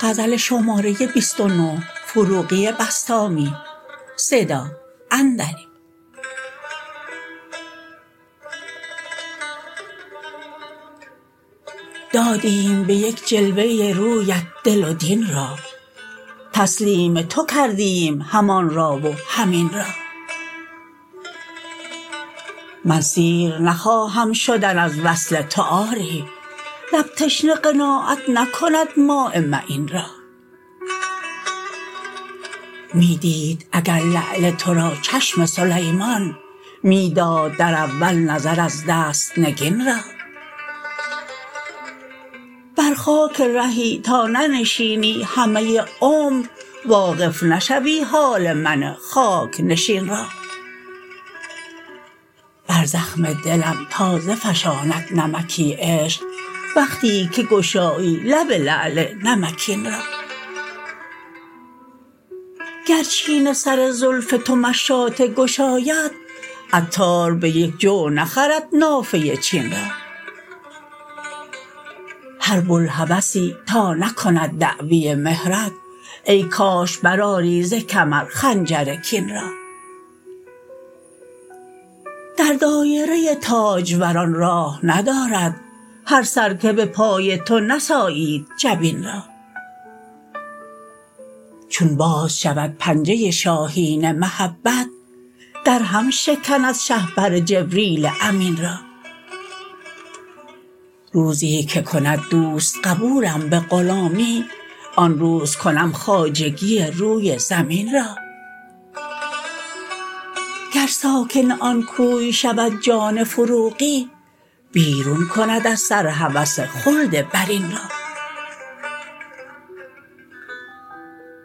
غزل شماره 29 فروغی بسطامی. صدا اندری. دادیم به یک جلوه رویت دل و دین را، تسلیم تو کردیم همان را و همین را. من سیر نخواهم شدن از وصل تو آری، لب تشنه قناعت نکند ماء معین را. می دید اگر لعل تو را چشم سلیمان، می داد در اول نظر از دست نگین را. بر خاک رهی تا ننشینی همه عمر، واقف نشوی حال من خاک نشین را. بر زخم دلم تازه فشاند نمکی عشق، وقتی که گشایی لب لعل نمکین را. گر چین سر زلف تو مشاطه گشاید، عطار به یک جو نخرد نافه چین را. هر بوالهوسی تا نکند دعوی مهرت، ای کاش برآری ز کمر خنجر کین را. در دایره تاجوران راه ندارد هر سر که به پای تو نسایید جبین را. چون باز شود پنجه شاهین محبت، در هم شکند شهپر جبریل امین را. روزی که کند دوست قبولم به غلامی، آن روز کنم خواجگی روی زمین را. گر ساکن آن کوی شود جان فروغی، بیرون کند از سر هوس خلد برین را.